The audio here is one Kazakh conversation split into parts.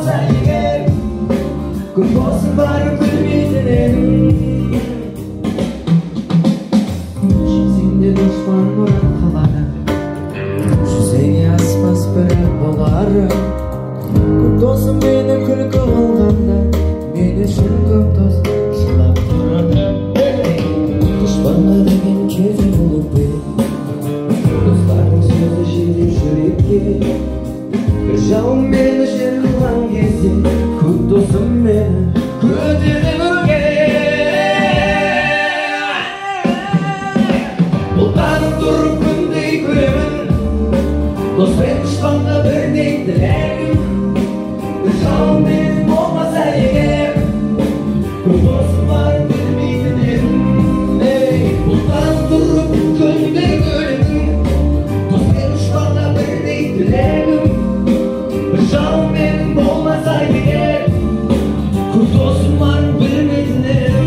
болмаса егер көп болсын барып білмейтін едім жетсеңде дұшпан мұрат қалады жүзеге аспас бірақ болары көп досым мені күлкі қылғанда мен үшін көп дос жылап тұрады дұшпанға деген кезі болып достардың сөзі жетіп жүрекке бір жауым мені жер қылған кезде көп досым мені көтерді нұрге бұлтанып тұрып күндей көремін дос пен дұшпанға бірдей тілегім бір жауым менің болмаса егер көп досым бар білмейтін едім бұлтанып тұрып күндей көремін дос пен дұшпанға бірдей тілегім бір жауым менің болмаса егер көп досым бар білмейтін едім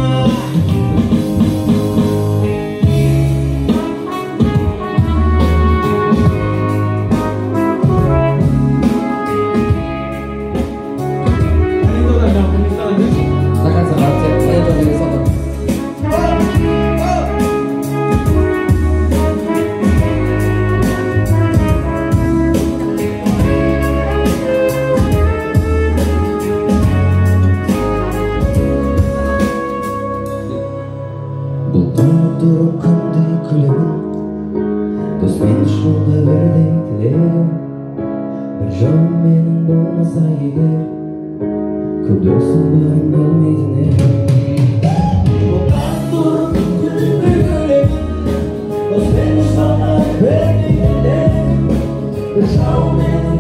бұлтанып тұрып күндей күлемін дос пен дұшпанға бірдей тілегім бір жауым менің болмаса егер көп досым барын білмейтін едім бұлтанып тұрып күндей күлемін дос пен дұшпанға бірдей тілегім бір жауым менің